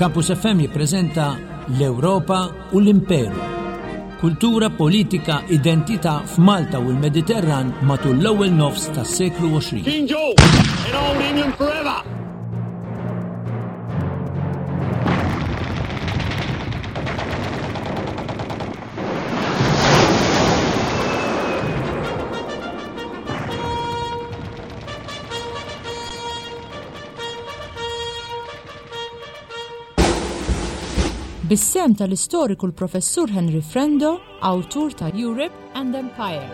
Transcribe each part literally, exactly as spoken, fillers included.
Campus F M jippreżenta l-Ewropa u l-Imperu. Kultura, politika, identità f'Malta u l-Mediterran matul l-ewwel nofs tas-seklu għoxrin. King George and Old England forever! Bis-sem tal-istoriku l-Professur Henry Frendo, awtur ta' Europe and Empire.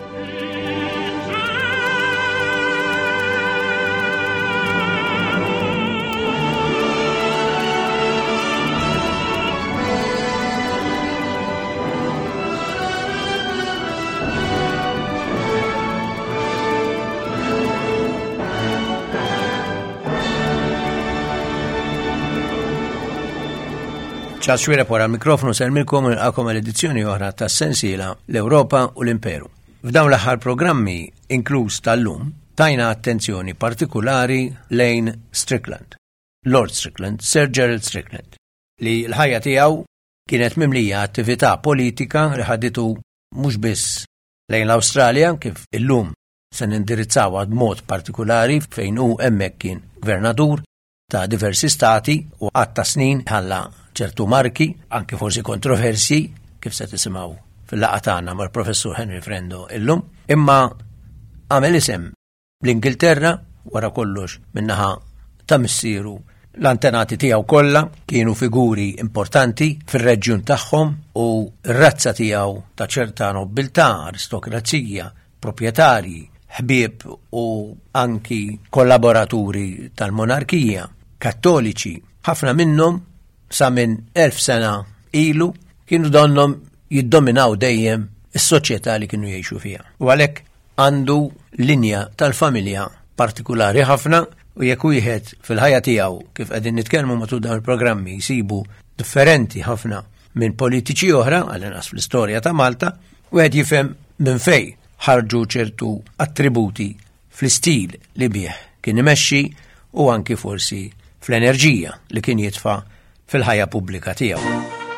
Charles Schwira pora l-mikrofonu selmilkom il-għakom l-edizzjoni oħra ta' sensiela l-Ewropa u l-Imperu. F'dawn l-aħħar programmi, inkluż tal-lum, tajna attenzjoni partikolari lejn Strickland, Lord Strickland, Sir Gerald Strickland, li l-ħajja tiegħu kienet mimlija attività politika li ħadditu mhux biss lejn l-Awstralja kif illum se nindirizzaw għad mod partikolari fejn hu hemmhekk kien gvernatur ta' diversi stati u għatta snin ħalla ċertu marki, anke forsi kontroversi, kif se tisimgħu fil-laqgħa tagħna mal-Professur Henry Frendo illum, imma għamel isem l-Ingilterra wara kollox minnaħa ta' missieru l-antenati tiegħu kollha kienu figuri importanti fir-reġjun tagħhom u r-razza tiegħu ta' ċerta nobiltà, aristokrazija, proprjetarji, ħbieb u anki kollaboraturi tal-monarkija, kattoliċi, ħafna minnhom sa minn elf sena ilu kienu donnom jiddominaw dejjem is-soċjetà li kienu jgħixu fiha. U għalhekk għandu linja tal-familja partikolari ħafna u jekk wieħed fil-ħajja tiegħu kif qegħdin nitkellmu matul dawn il-programmi jsibu differenti ħafna minn politiċi oħra għal-inqas fl-istorja ta' Malta, wieħed jifhem minn fejn ħarġu ċertu attributi fl-istil li bih kien imexxi u anki forsi fl-enerġija li kien jitfa' fil-ħajja pubblika tiegħu.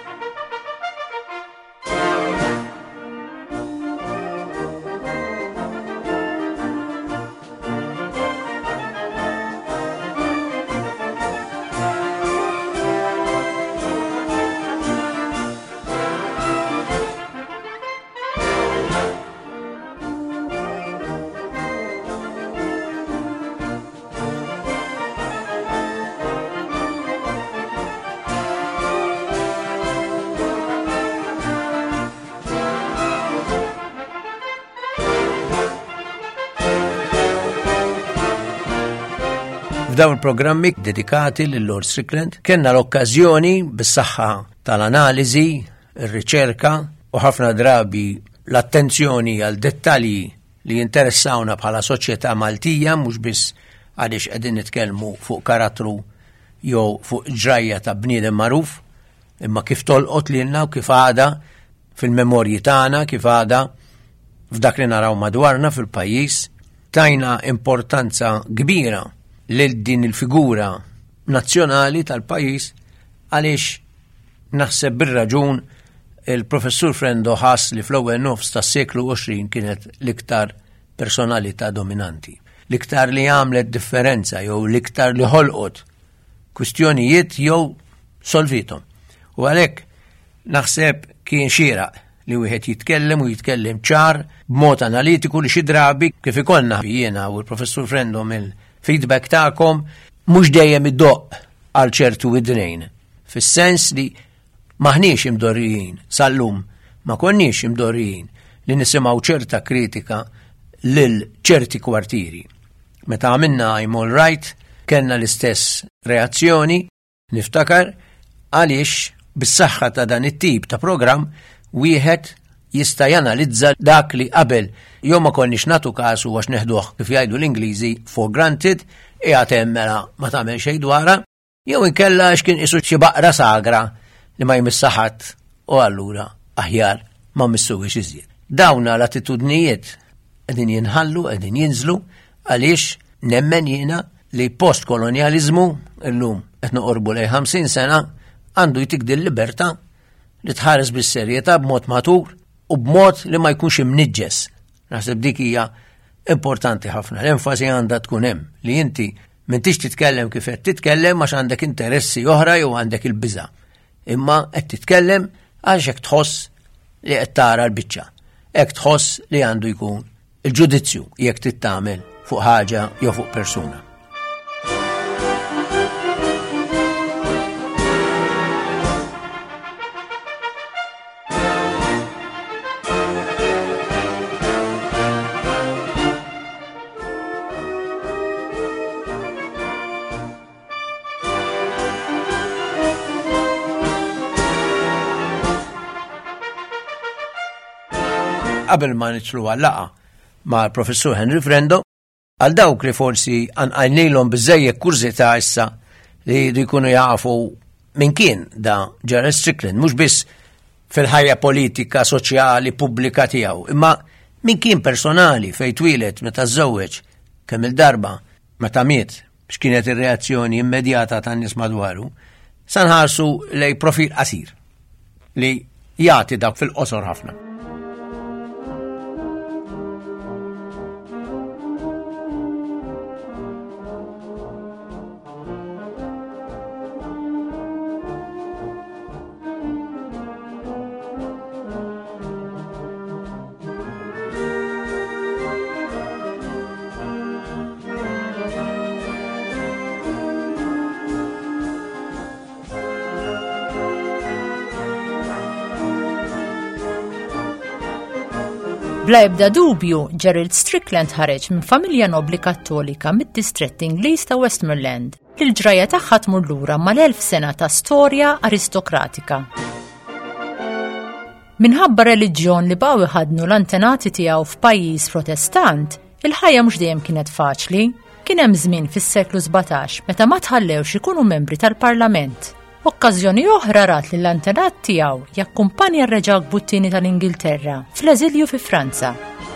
F'dawn il-programmi dedikati lil Lord Strickland kellna l-okkażjoni bis-saħħa tal-analiżi, ir-riċerka u ħafna drabi l-attenzjoni għal dettalji li jinteressawna bħala soċjetà Maltija mhux biss għaliex qegħdin nitkellmu fuq karattru jew fuq ġrajja ta' bniedem magħruf, imma kif tolqot lilna u kif għada fil-memorji tagħna, kif għada f'dak li naraw madwarna fil-pajjiż, tajna importanza kbira lil din il-figura nazzjonali tal-pajjiż għaliex naħseb bir-raġun il-Professur Frendo ħass li fl-ewwel nofs tas-seklu għoxrin kienet l-iktar personalità dominanti, l-iktar li għamlet differenza jew l-iktar li ħolqot kwistjonijiet jew solvithom. U għalhekk naħseb kien xieraq li wieħed jitkellem u jitkellem ċar b'mod analitiku li xi drabi kif ikollna jiena u l-Professur Frendo mill feedback ta'kom mhux dejjem id-doq għal ċertu idnejn. Fis-sens li maħniex imdorrijin, sal-lum ma konniex imdorrijin li nisimgħu ċerta kritika lil ċerti kwartieri. Meta għamilna I'm all right, kellna l-istess reazzjoni, niftakar għaliex bis-saħħa ta' dan it-tip ta' programm wieħed jista' janalizza dak li qabel jew ma konniex nagħtu kasu għax neħduh kif jgħidu l-Ingliżi for granted qiegħed hemm mela ma tagħmel xejn dwarha, jew inkella għax kien qisu xi baqra sagra li ma jmissa ħadd u allura aħjar ma missuwiex iżjed. Dawn l-attitudnijiet qegħdin jinħallu, qegħdin jinżlu għaliex nemmen jiena li postkolonjaliżmu llum qed noqorbu lejn ħamsin sena għandu jtik din libertà li tħares bis-serjetà b'mod matur u b'mod li ma jkunx imniġġes. Naħseb dik hija importanti ħafna. L-enfasi għandha tkun hemm li inti m'intix titkellem kif qed titkellem għax għandek interessi oħra jew għandek il-biża'. Imma qed titkellem għax hekk tħoss li qed tara l-biċċa. Hekk tħoss li għandu jkun il-ġudizzju jekk tittamel fuq ħaġa jew fuq persuna. Qabel ma nitlu għal-laqa ma' professur Henry Frendo, għal dawk li forsi għanqajnilhom biżejjed kurzità issa li jkunu jafu min kien da Gerald Strickland, mhux biss fil-ħajja politika, soċjali, pubblika tiegħu, imma min kien personali fejn twilet meta żżewweġ kemm il-darba meta miet x'kienet ir-reazzjoni immedjata tan-nies madwaru, sa nħarsu lej profil qasir li jagħti dak fil-qosor ħafna. Bla ebda dubju, Gerald Strickland ħareġ minn familja nobli kattolika mid-distrett Ingliż ta' Westmoreland. Il-ġraja tagħha tmur lura mal-elf sena ta' storja aristokratika. Minħabba reliġjon li baqgħu iħadnu l-antenati tiegħu f'pajjiż Protestant, il-ħajja mhux dejjem kienet faċli. Kien hemm żmien fis-seklu sebgħtax meta ma tħallewx ikunu membri tal-Parlament. Okkażjoni oħra rat li l-antenat tiegħu jakkumpanja r-reġa' Buttini tal-Ingilterra fl-eżilju fi Franza.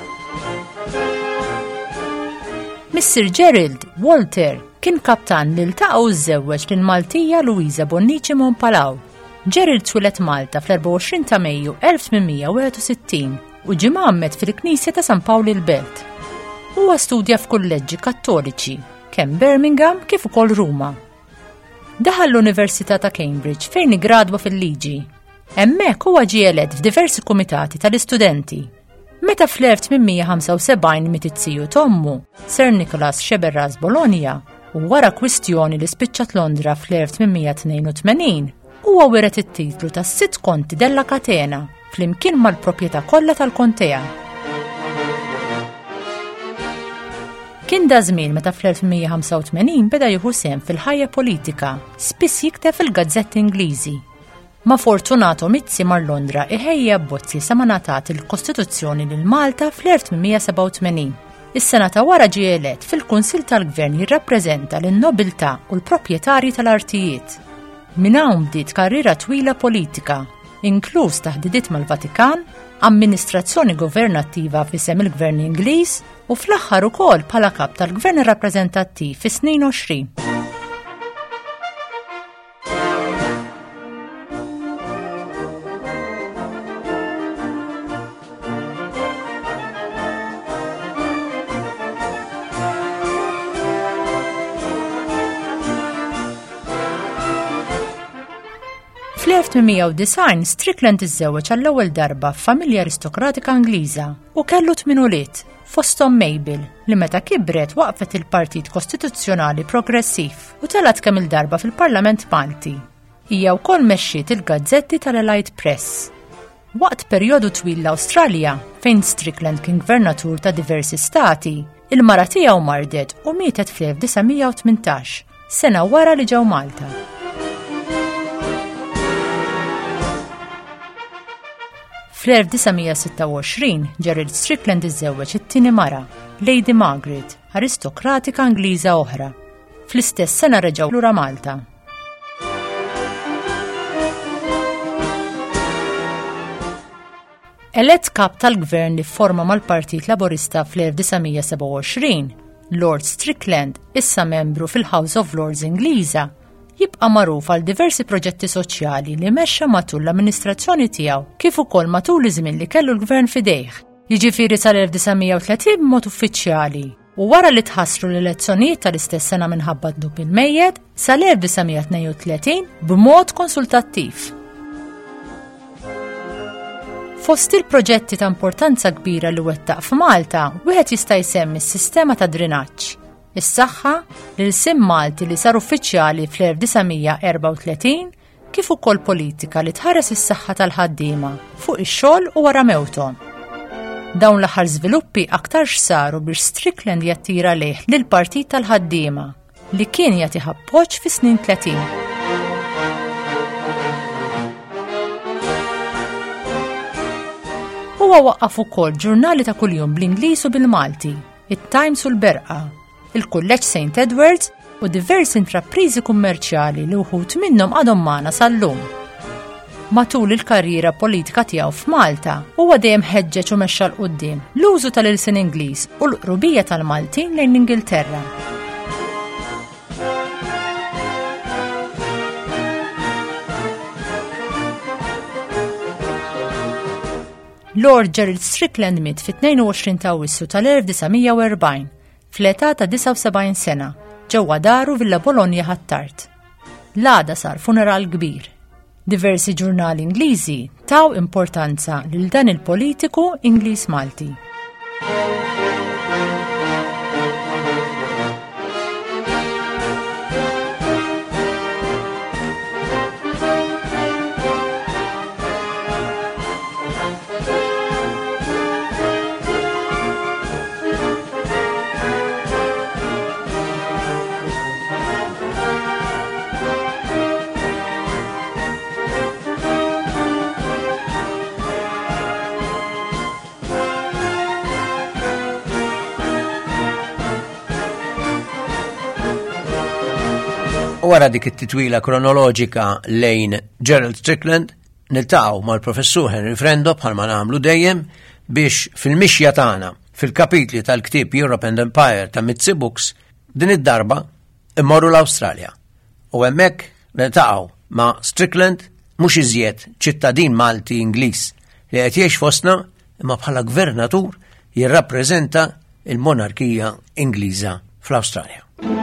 Mister Gerald Walter kien kaptan li ltaqgħu żewweġ lill-Maltija Luisa Bonnici Monpalaw. Gerald twilet Malta fl-erba' u għoxrin ta' Mejju elf tminmija wieħed u sittin u ġie mgħammed fil-Knisja ta' San Pawl il-Belt. Huwa studja f'kulleġġi kattoliċi kemm Birmingham kif ukoll Ruma. Daħal l-Università ta' Cambridge fejn igradwa fil-liġi. Hemmhekk huwa ġie elett f'diversi kumitati tal-istudenti. Meta fl-elf tminmija ħamsa u sebgħin miet it-tiju tommu, Sir Nicholas Sheberras Bologna, u wara kwistjoni li spiċċat Londra fl-elf tminmija tnejn u tmenin, huwa wiret it-titlu tas-sitt konti della Catena flimkien mal-proprjetà kollha tal-kontea. Kien da żmien meta fl-elf tminmija ħamsa u tmenin beda jieħu sehem fil-ħajja politika, spiss jikteb fil-gazzetti Ingliżi. Ma Fortunato Mizzi mar Londra iħejja abbozzi sa ma ngħatat il-Kostituzzjoni lil Malta fl-elf tminmija seba' u tmenin. Is-sena ta' wara ġie elett fil-Kunsill tal-Gvern jirrappreżenta lin-nobiltà u l-proprjetarji tal-artijiet. Minn hawn bdiet karriera twila politika, inkluż taħdidiet mal-Vatikan, amministrazzjoni governattiva f'isem il-Gvern Ingliż u fl-aħħar ukoll bħala kap tal-Gvern Rappreżentattiv fis-snin għoxrin. fl-elf tminmija u design Strickland iżżewweġ għall-ewwel darba f'familja aristokratika Ingliża u kellu tmien ulied, fosthom Mabel li meta kibret waqfet il-Partit Kostituzzjonali Progressiv u telat kemm il-darba fil-Parlament Malti. Hija wkoll mexxiet il-gazzetti tal-Elite Press. Waqt perjodu twil l-Awstralja fejn Strickland kien gvernatur ta' diversi stati, il-mara tiegħu mardet u mietet fl-elf tisa' u tmintax, sena wara li ġew Malta. Fl-elf tisa' sitta' u għoxrin Gerald Strickland iżżewweġ it-tieni mara, Lady Margaret, aristokratika Ingliża oħra. Fl-istess sena reġgħu lura Malta. Elett kap tal-gvern li forma mal-Partit Laburista fl-elf tisa' seba' u għoxrin, Lord Strickland, issa membru fil-House of Lords Ingliża, jibqa' magħruf għal diversi proġetti soċjali li mexxa matul l-amministrazzjoni tiegħu kif ukoll matul iż-żmien li kellu l-gvern fidejh, jiġifieri sal-1930 b'mod uffiċjali. U wara li tħassru l-elezzjonijiet tal-istess sena minħabba dnub il-mejjed sal-1932 b'mod konsultattiv. Fost il-proġetti ta' importanza kbira li wettaq f'Malta, wieħed jista' jsemmi s-sistema ta' drenaġġ, is-saħħa li l-sim Malti li sar uffiċjali fl-1934 kif ukoll politika li tħares is-saħħa tal-ħaddiema fuq ix-xogħol u wara mewthom. Dawn l-aħħar żviluppi aktar x'saru biex Strickland jattira lejh lill-Partit tal-Ħaddiema li kien jagħti appoġġ fis-snin tletin. Huwa waqqaf ukoll ġurnali ta' kuljum bl-Ingliż u bil-Malti, it-Times u l-Berqa, il-Kulleġġ Saint Edwards u diversi intrapriżi kummerċjali li wħud minnhom għadhom magħna sal-lum. Matul il-karriera politika tiegħu f'Malta, huwa dejjem ħeġġeġ u mexxa l quddiem l-użu tal-ilsien Ingliż u l-qrubija tal-Maltin lejn l-Ingilterra. Lord Gerald Strickland miet fit-tnejn u għoxrin ta' Awwissu tal-elf u erbgħin fl-età ta' disa' u sebgħin sena ġewwa daru Villa Bologna ħattart. L-għada sar funeral kbir. Diversi ġurnali Ingliżi taw importanza lil dan il-politiku Ingliż Malti. Wara dik it-titwila kronoloġika lejn Gerald Strickland, niltaqgħu mal-professur Henry Frendo bħalma nagħmlu dejjem biex fil-mixja tagħna fil-kapitli tal-ktieb Europe and Empire ta' Mitzi Books din id-darba immorru l-Awstralja. U hemmhekk niltaqgħu ma' Strickland mhux iżjed ċittadin Malti Ingliż li qed jgħix fostna imma bħala gvernatur jirrappreżenta il-monarkija Ingliża fl-Awstralja.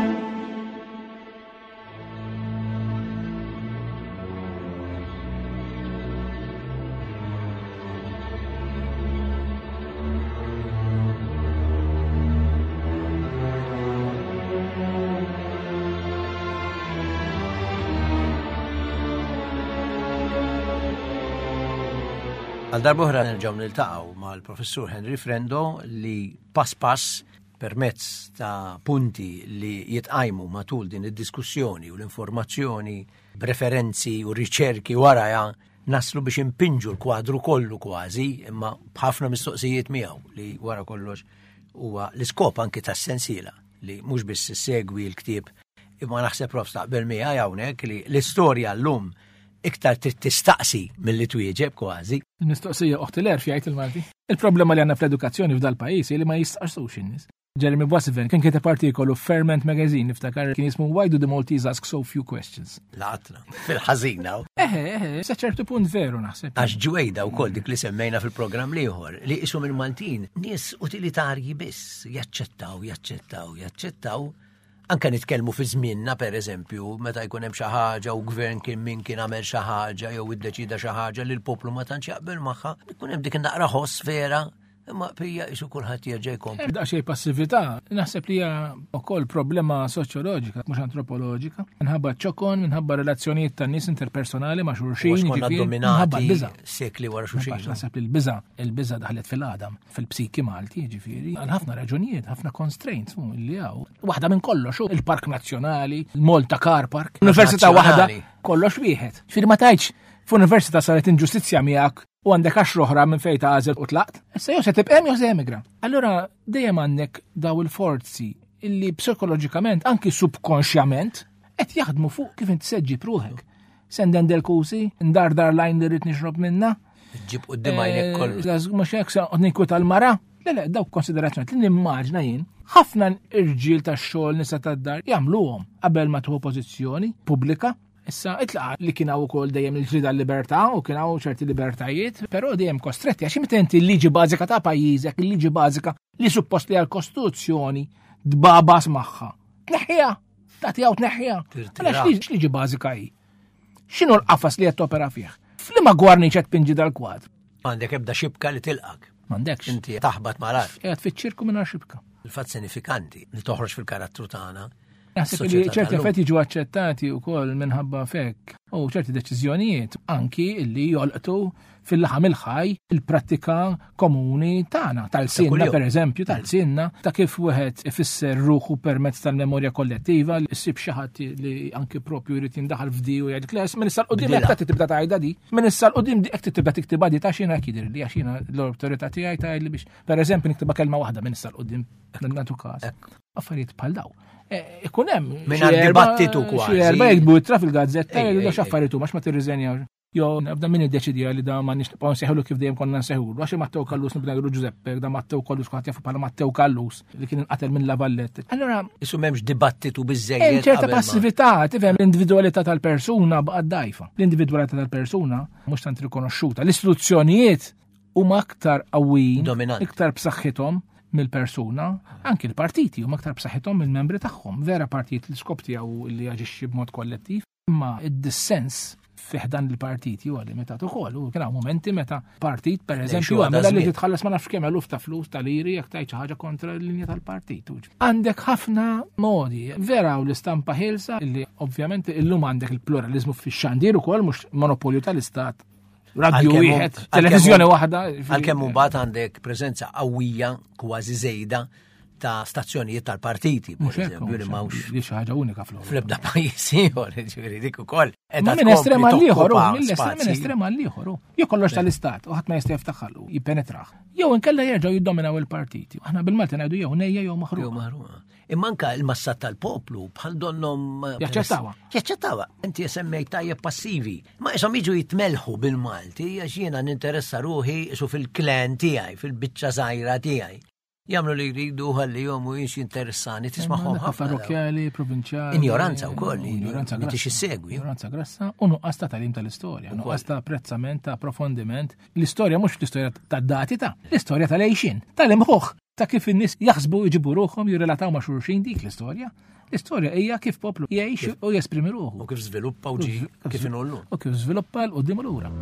Għal darbohra nerġaw niltaqgħu mal-professur Henry Frendo li pass pass permezz ta' punti li jitqajmu matul din id-diskussjoni u l-informazzjoni, preferenzi u riċerki waraja naslu biex impinġu l-kwadru kollu kważi imma b'ħafna mistoqsijiet miegħu li wara kollox huwa l-iskop anki tas-sensiela li mhux biss segwi l-ktieb imma naħseb prof taqbel miegħi hawnhekk li l-istorja llum iktar trid tistaqsi milli twieġeb kważi. Il-mistoqsija oħtiler fjajt il-Malti. Il-problema li għandna fl-edukazzjoni f'dal pajjiż li ma jistaqsux in-nies. Jeremy Boswell kien kiet artikolu Ferment Magazine niftakar kien jismu Why do the Maltese ask so few questions? Laqatna, fil-ħażina. Eħe, eħe, sa ċertu punt veru naħseb. Għax ġwejda wkoll dik li semmejna fil-programm ieħor li qishom il-Maltin nies utilitarji biss jaċċettaw, jaċċettaw, jaċċettaw. Anke nitkellmu fi żmienna pereżempju meta jkun hemm xi ħaġa u gvern kien min kien għamel xi ħaġa jew iddeċida xi ħaġa li l-poplu ma tantx jaqbel magħha, ikun hemm dik naqra ħoss vera imma pija isu kulħadd jerġa' jkompli. Da xejn passività, naħseb li hija wkoll problema soċjoloġika mhux antropoloġika, minħabba ċokon, minħabba relazzjonijiet tan-nies interpersonali ma' xulxin, minħabba l-biża sekli wara xulxin. Naħseb li l-biża, il-biża daħlet fil-qadam, fil-psiki Malti, ġifieri, għal ħafna raġunijiet, ħafna constraints li hawn. Waħda minn kollox il-Park Nazzjonali, il-Malta Car Park, università waħda, kollox wieħed. Ġifieri ma tajtx f'università saret inġustizzja miegħek u għandek għaxru oħra minn fejn tagħżel u tlaqt, issa jew se tibqem jew se emigra. Allura dejjem għandek daw il-forzi illi psikoloġikament anki subkonxjament qed jaħdmu fuq kif inti seġġi pruħek. Senden del kusi, ndardar lajn li rid nixrob minna. Ġib quddiem għajnek koll. Mhux hekk se qed nikwita l-mara Le le, dawk konsiderazzjoni li nimmaġna jien, ħafna irġiel tax-xogħol nisa tad-dar jagħmluhom qabel ma tuħu pożizzjoni pubblika. Issa itlaqa li kienaw ukoll dejjem il-ġrida l-libertà u kienaw ċerti libertajiet, però dejjem kostretti għax meta inti l-liġi bażika ta' pajjiżek, il-liġi bażika li suppost li għall-Kostituzzjoni dbabas magħha. Tneħħiha, tagħtiha u tneħħiha. Għalax liġi bażika hi. X'inhu l-qafas li qed topera fih? F'liema gwarniċ qed pinġi dal-kwadr. M'għandek ebda xibka li tilqak. M'għandekx. Inti taħbad malar. Qiegħed fiċ-ċirku mingħajr xibka. Il-fatt sinifikanti li toħroġ fil-karattru tagħna. Naħseb li ċerti effetti ġu aċċettati wkoll minħabba fekk u ċerti deċiżjonijiet anki li jolqtu fil-laħam il-ħaj il-prattika komuni tagħna tal-sinna pereżempju tal-sinna ta' kif wieħed ifisser ruħu permezz tal-memorja kollettiva li ssib xi ħadd li anki propju jrid jindaħal f'di u jgħid kles minn issa l-qudiem hekk tibda tgħidha di, minn issa l-qudiem hekk tibda tiktibha di ta' xina jkidir li għax jiena l-awtorità tiegħi tgħidli biex pereżempju niktiba kelma waħda minn issa l-qudiem nagħtu każ. Affarijiet bħal daw. Ikun hemm minn dibattitu kważi. Xi erba' jekbu ittra fil-gazzetta li għax affarijiet huma ma tirriżenjaw. Jo, nabda min iddeċidija li da ma nix nibqgħu nseħħulu kif dejjem konna nseħħulu. Għax Matteo Kallus nibda ngħidu Giuseppe, da Matteo Kallus kont jafu bħala Matteo Kallus li kien inqatel minn Lavallette. Allora, isu m'hemmx dibattitu biżejjed. Hemm ċerta passività, tifhem l-individwalità tal-persuna baqgħet dajfa. L-individwalità tal-persuna mhux tant rikonoxxuta. L-istituzzjonijiet huma aktar qawwijin, iktar b'saħħithom mill-persuna, anki l-partiti huma aktar b'saħħithom mill-membri tagħhom. Vera partit li skop tiegħu li jaġixxi b'mod kollettiv, imma id-dissens fiħdan il-partiti u għalli meta tuħol, u kena momenti meta partit, per eżempju, għamela li titħallas ma nafx kemm eluf ta' flus tal-iri jek tajċ ħaġa kontra l-linja tal-partit. Għandek ħafna modi, vera u l-istampa ħilsa, illi ovvjament illum għandek il-pluralizmu fi xandir u kol, mux monopolju tal-istat. Radio wieħed, televizjoni waħda. Għal-kemm mbagħad għandek preżenza qawwija kważi żejda ta' stazzjonijiet tal-partiti, per eżempju, li mawx. Li xi ħaġa unika fl-Ewropa. Fl-ebda pajjiż ieħor, ġifieri dik ukoll. Minn estrema l-ieħor, minn estrema l-ieħor. Jew kollox tal-istat, u ħadd ma jista' jiftaħħalu, jippenetrah. Jew inkella jerġgħu jiddominaw il-partiti. Aħna bil-Malti ngħidu jew nejja jew maħruqa. Jew maħruqa. Imma anke l-massat tal-poplu bħal donhom jaċċettawha. Jaċċettawha. Inti semmejt tajjeb passivi. Ma ishom jiġu jitmelħu bil-Malti għax jiena ninteressa ruħi su fil-klen tiegħi, fil-biċċa żgħira tiegħi. Jamlu li jridu għalli jom u jiex interessani, tismaħom ħafna. Parrokjali, provinċjali. Ignoranza u koll, ignoranza grassa. Segwi. Ignoranza grassa, u nuqqas ta' talim tal-istoria, nuqqas ta' apprezzament, ta' approfondiment. L-istoria mux l-istoria ta' dati ta' l-istoria tal-ejxin, tal-imħuħ, ta' kif in-nis jaħsbu iġibu ruħom, jirrelataw ma' xurxin dik l-istoria. L-istoria hija kif poplu jgħix u jesprimi ruħu. U kif żviluppa u ġi kif inollu. U kif żviluppa l-qudiem lura.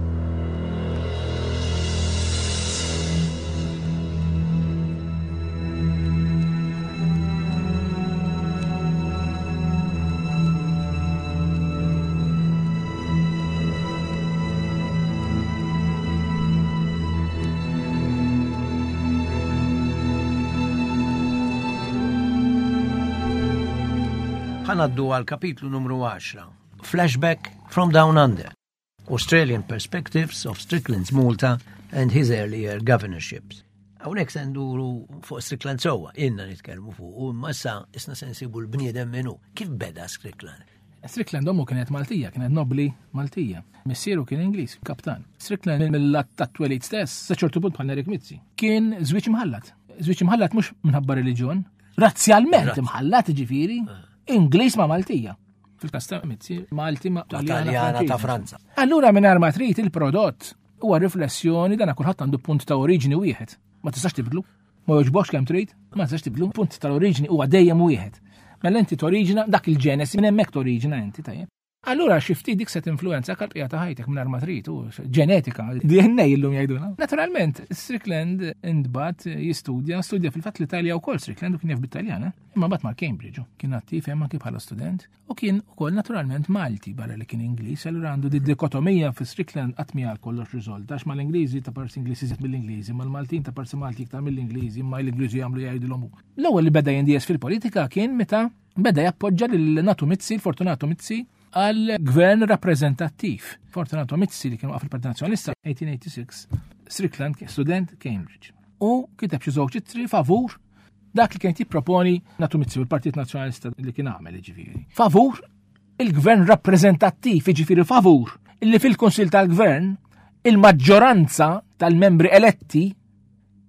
Ħanaddu għal kapitlu numru għaxra. Flashback from Down Under. Australian Perspectives of Strickland's Malta and his earlier governorships. Hawnhekk se nduru fuq Strickland sewwa, inna nitkellmu fuq u massa isna se nsibu l-bniedem minnu. Kif beda Strickland? Strickland ommu kienet Maltija, kienet nobli Maltija. Missieru kien Ingliż, kaptan. Strickland mill-lat tat-twelid stess, sa ċertu punt bħal Erik Mizzi. Kien żwieġ imħallat. Żwieġ imħallat mhux minħabba reliġjon, razzjalment imħallat ġifieri. Ingliż ma' Maltija. Fil-kasta Mizzi, Malti ma' Taljana ta' Franza. Allura minn arma trid il-prodott huwa riflessjoni dan kulħadd għandu punt ta' oriġini wieħed. Ma tistax tibdlu. Ma jogħġbokx kemm trid, ma tistax tibdlu. Punt tal-oriġini huwa dejjem wieħed. Mela inti toriġina dak il-ġenesi minn hemmhekk toriġina inti tajjeb. Allura xifti dik set influenza kalqija ta' ħajtek minn arma trid u ġenetika, D N A illum jgħiduna. Naturalment, Strickland indbat jistudja, studja fil-fatt l-Italja wkoll Strickland u kien jaf bit-Taljan, imma mbagħad mar Cambridge. Kien attiv hemm anke bħala student u kien ukoll naturalment Malti barra li kien Ingliż, allura għandu dikotomija fi Strickland qatt mi għal kollox riżoltax mal-Ingliżi ta' parsi Ingliżi żied mill-Ingliżi, mal-Maltin ta' parsi Malti iktar mill-Ingliżi, imma l-Ingliżi jagħmlu jgħidulhom. L-ewwel li beda jindies fil-politika kien meta beda jappoġġa lil Natu Mizzi, Fortunato Mizzi, għal-gvern rappresentattiv. Fortunato Mizzi li kienu għaf il-Partit Nazzjonalista eighteen eighty-six, Strickland student Cambridge. U kiteb xi żewġ ittri favur dak li kien jipproponi Natu Mizzi il-Partit Nazzjonalista li kien għamel ġifieri. Favur il-gvern rappresentattiv, ġifieri favur illi fil-Kunsill tal-Gvern il-maġġoranza tal-membri eletti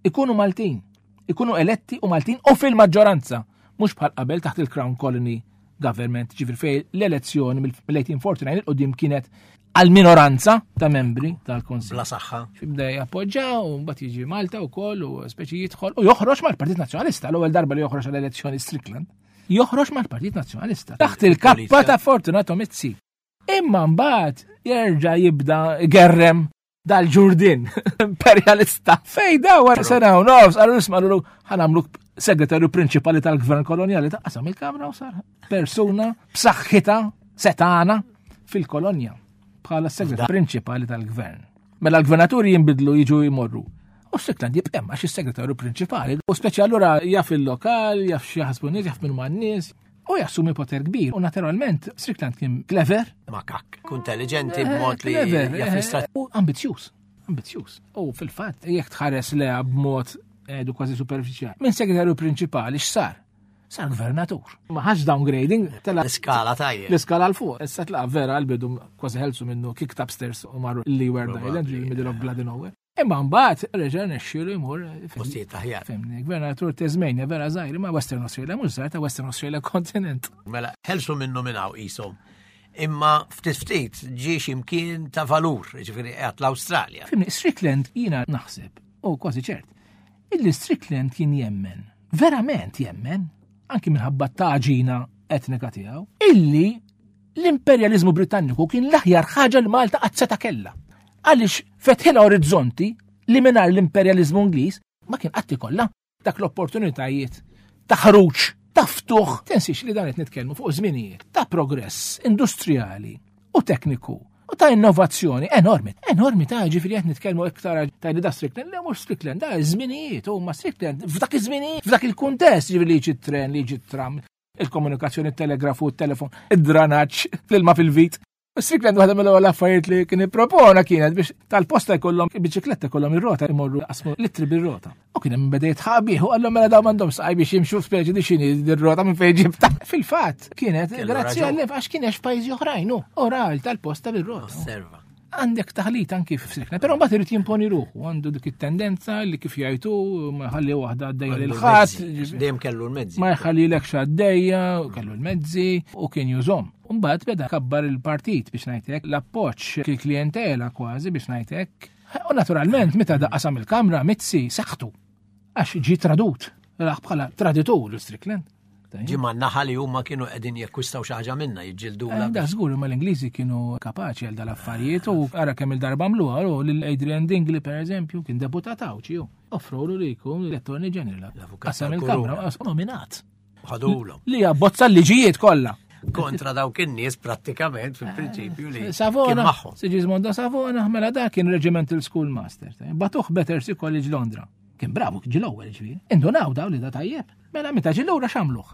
ikunu Maltin, ikunu eletti u Maltin u fil-maġġoranza, mhux bħal qabel taħt il-Crown Colony Government, ġifir fej l-elezzjoni mill-eighteen forty-nine il-qudiem kienet għal-minoranza ta' membri tal-Konsil. Bla saħħa. Fibda jappoġġaw, u mbagħad jiġi Malta wkoll u speċi jidħol u joħroġ mal-Partit Nazzjonalista l-ewwel darba li joħroġ għall-elezzjoni Strickland. Joħroġ mal-Partit Nazzjonalista taħt il-kappa ta' Fortunato Mizzi. Imma mbagħad jerġa' jibda gerrem dal-Ġurdin imperialista. Fej dawa sena u nofs għallu nismalu ħanamlu segretarju prinċipali tal-Gvern Kolonjali ta' qasam il-Kamra u sar persuna b'saħħitha setana fil-kolonja bħala segretarju prinċipali tal-Gvern. Mela l-gvernaturi jinbidlu jiġu jmorru. U Strickland jibqem għax is-segretarju prinċipali u speċi allura jaf il-lokal, jaf xi ħasbu nies, jaf minn man-nies. U jassumi poter kbir. U naturalment Strickland kien clever. Makak. Intelligenti b'mod li jaffistat. U ambizjuż. Ambizjuż. U fil-fatt jekk tħares leha b'mod edu kważi superfiċjali. Min segretarju prinċipali x'sar? Sar gvernatur. Ma ħax downgrading. L-iskala tajjeb. L-iskala l-fuq. Issa tlaqa vera l-bidu kważi ħelsu minnu kicked upstairs u marru Leeward Island, middle of bloody nowhere. Imma mbagħad reġa' nexxielu jmur postijiet taħjar. Femni, gvernatur Tasmania vera żgħir ma' Western Australia mhux żgħar ta' Western Australia kontinent. Mela ħelsu minnu minn hawn qishom. Imma ftit ftit ġie x'imkien ta' valur, ġifieri qiegħed l-Awstralja. Femni, Strickland jiena naħseb, u kważi ċert, illi Strickland kien jemmen, verament jemmen, anki minħabba taġina etnika tiegħu, illi l-imperjaliżmu Britanniku kien l-aħjar ħaġa l Malta qatt seta' kellha. Għaliex fetħilha orizzonti li mingħajr l-imperjaliżmu Ingliż ma kien qatt ikollha dak l-opportunitajiet ta' ħruġ, ta' ftuħ. Tensix li dan qed nitkellmu fuq żminijiet ta' progress industrijali u tekniku u ta' innovazzjoni enormi. Enormi ta' ġifieri qed nitkellmu iktar ta' li da Strickland, li mhux Strickland, da żminijiet huma Strickland f'dak iż-żminijiet, f'dak il-kuntest ġifieri li jiġi tren, li jiġi tram, il-komunikazzjoni, il-telegrafu, il-telefon, id-dranaġġ, fil-ma fil-vit. Strickland waħda mill-ewwel affarijiet li kien ippropona kienet biex tal-posta jkollhom biċikletta jkollhom ir-rota jmorru qasmu litri bir-rota. U kien hemm beda jitħabbih u qallhom mela dawn m'għandhom saqaj biex jimxu speċi di x'inhi dir-rota minn fejn ġibta. Fil-fatt kienet grazzi għall għax kien hemm f'pajjiżi oħrajn hu oral tal-posta bir-rota. Osserva. Għandek taħlit anki f'Strickland, però mbagħad irid jimponi ruħu, għandu dik it-tendenza li kif jgħidu ma ħalli waħda għaddejja lil ħadd. Dejjem kellu l-mezzi. Ma jħallilekx għaddejja u kellu l-mezzi u kien jużhom. Mbagħad beda kabbar il-partit biex ngħidlek l-appoġġ kil-klijentela kważi biex ngħidlek. U naturalment meta daqqasam il-Kamra Mizzi saħħtu għax ġi tradut. Raħ bħala traditur Strickland. Ġimma naħa li huma kienu qegħdin jekkwistaw xi ħaġa minna jiġġildula. Da żgur ma l-Ingliżi kienu kapaċi għal dal-affarijiet u ara kemm il-darba mluha u lil Adrian Dingley pereżempju kien deputat awċi hu. Offrow li jkun l-Attorney General. Qasam il-Kamra nominat. Ħadulhom. Li abbozza l-liġijiet kollha. Kontra dawk in-nies prattikament fil-prinċipju li Savona, Sigismondo Savona, mela dak kien Regimental School Master. Batuh Battersea College Londra. Kien bravu ġi l-ewwel ġifieri. Indunaw daw li da tajjeb. Mela meta ġi l-ewra x'għamluh.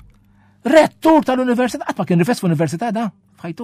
Rettur tal-Università, qatt ma kien rifess f'Università da, f'ħajtu.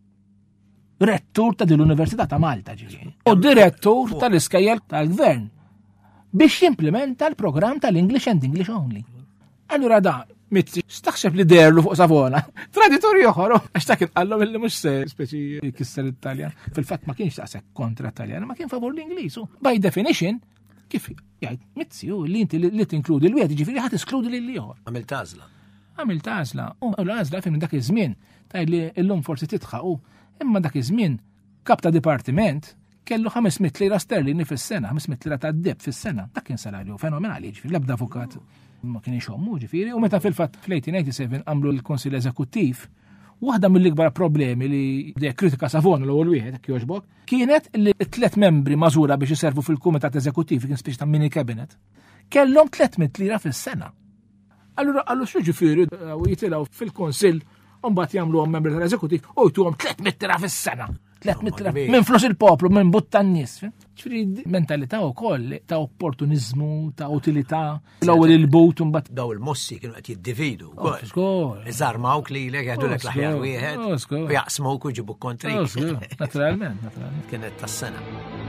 Rettur ta' din l-Università ta' Malta ġifieri. U direttur tal-iskejjel tal-Gvern biex jimplementa l-programm tal-English and English Only. Allura da Mizzi, staħseb li derlu fuq Savona. Traditori oħor, għax ta' kien għallom illi mux speċi kisser Italjan. Fil-fat ma kienx taqsek kontra Italjan, ma kien favor l-Ingliż. By definition, kif jgħid Mizzi u li inti li tinkludi l-wieħed ġifieri ħadd iskludi lil ieħor. Għamil tażla. Għamil tażla. U l-għażla fejn dak iż-żmien tajt li llum forsi titħaqu, imma dak iż-żmien kap ta' dipartiment kellu ħamesmit lira sterlini fis-sena, ħamesmit lira ta' deb fis-sena. Dak kien salarju fenomenali ġifieri l-ebda avukat ma kien ixommu ġifieri u meta fil-fatt fl-eighteen eighty-seven għamlu l-Konsil Eżekuttiv, waħda mill-ikbar problemi li dejja kritika Savona l-ewwel wieħed hekk jogħġbok, kienet li t-tlet membri mażura biex iservu fil-Kumitat Eżekuttiv kien speċi ta' mini cabinet, kellhom tlietmit lira fis-sena. Allura qallu x'u ġifieri u jitilgħu fil-Kunsill u mbagħad jagħmluhom membri tal-Eżekuttiv u jtuhom tlietmit lira fis-sena. tlietmit lira minn flus il-poplu, minn butta n-nies. Ġifieri mentalità wkoll ta' opportunizmu, ta' utilità, l-ewwel il-but u mbagħad daw il-mossi kienu qed jiddividu wkoll. Iżarmawk lilek jgħidulek l-aħjar wieħed u jaqsmuk u jġibuk kontrik. Naturalment, naturalment. Kienet tas-sena.